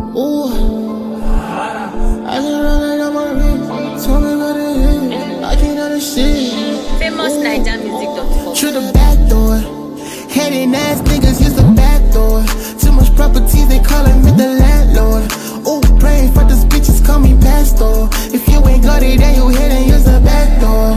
Ooh, I can run it on my wrist. Tell me what it is. I can't understand. FamousNigerMusic.com. Through the back door. Heading ass niggas use the back door. Too much property, they calling me the landlord. Ooh, praying for this bitches, call me pastor. If you ain't got it, then you hit and use the back door.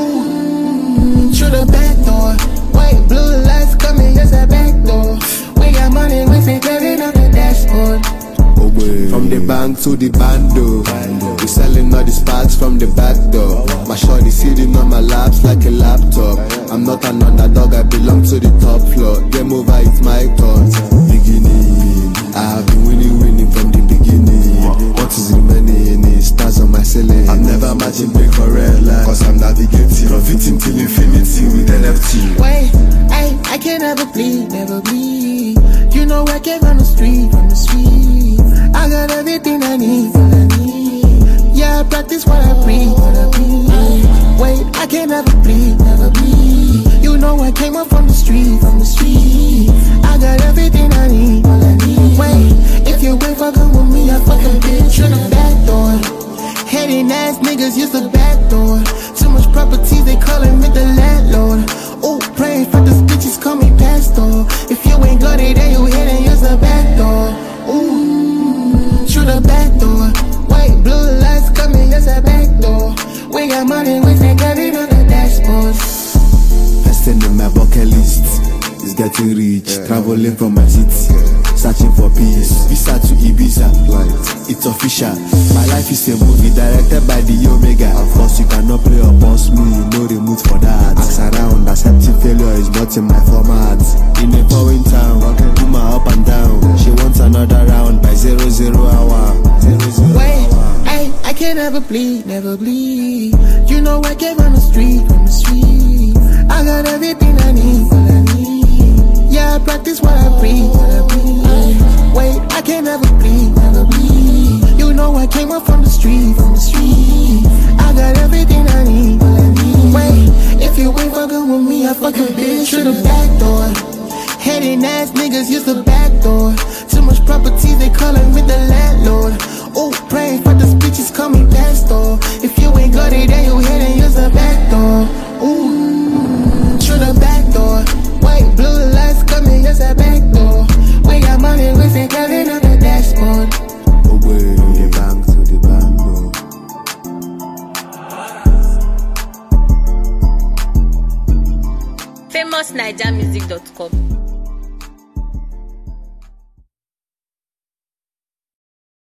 Ooh, through the back door. White, blue lights coming, use the back door. We got money, we think living on the dashboard. From the bank to the bando, we selling all the sparks from the back door. My shorty sitting on my laps like a laptop. I'm not an underdog, I belong to the top floor. Game over, it's my turn. Beginning, I have been winning from the beginning. What is remaining is stars on my ceiling. I'm never matching break for red line, cause I'm navigating from victim till infinity with NFT. Wait, I can't ever bleed, never bleed. You know I came from the street, I got everything I need, all I need. Yeah, I practice what I breathe, Wait, I can't never bleed, never bleed. You know I came up from the street, I got everything I need, all I need. Wait, if you ain't fucking with me, I fucking bitch through the back door. Heading ass niggas use the back door. Too much property, they calling me the landlord. Ooh, praying for this bitches, call me pastor. If you ain't got it, then you hit and use the back door. Ooh, through the back door. White, blue lights coming, yes, a back door. We got money, we think it on the dashboard. Testing in my bucket list is getting rich. Traveling from my city, searching for peace. Visa to Ibiza, it's official. My life is a movie directed by the Omega. Of course, you cannot play or boss me, no remote for that. Ask around, accepting failure is not in my format. In a foreign town, do my up and down. She wants another round by 00 hour. Wait, I can't ever bleed, never bleed. You know I came from the street, I got everything I need, all I need. Yeah, I practice what I breathe, Wait, I can't ever bleed, never bleed. You know I came up from the street, I got everything I need, all I need. Wait, if you ain't fucking with me, I fucking bitch through the back door. Heading ass niggas use the back door. Too much property, they calling me the landlord. Ooh, praying for this bitches, call me pastor. If you ain't got it, then you hit and use the back door. Ooh, through the back door. White, blue lights coming, yes, a back door. We got money, we think living on the dashboard. From the bank to the bando. FamousNigerMusic.com.